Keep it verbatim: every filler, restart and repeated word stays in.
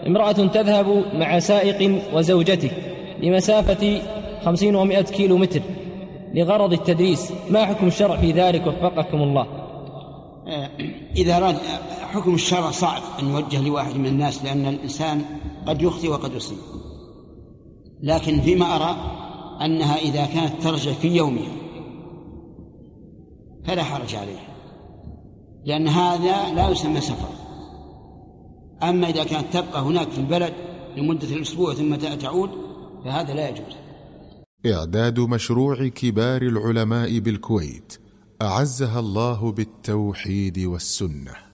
امرأة تذهب مع سائق وزوجته لمسافة خمسين ومائة كيلو متر لغرض التدريس، ما حكم الشرع في ذلك وفقكم الله؟ إذا أراد حكم الشرع صعب أن يوجه لواحد من الناس، لأن الإنسان قد يخطئ وقد يصيب، لكن فيما أرى أنها إذا كانت ترجع في يومها فلا حرج عليها، لأن هذا لا يسمى سفر. أما إذا كانت تبقى هناك في البلد لمدة الأسبوع ثم تعود فهذا لا يجوز. إعداد مشروع كبار العلماء بالكويت أعزها الله بالتوحيد والسنة.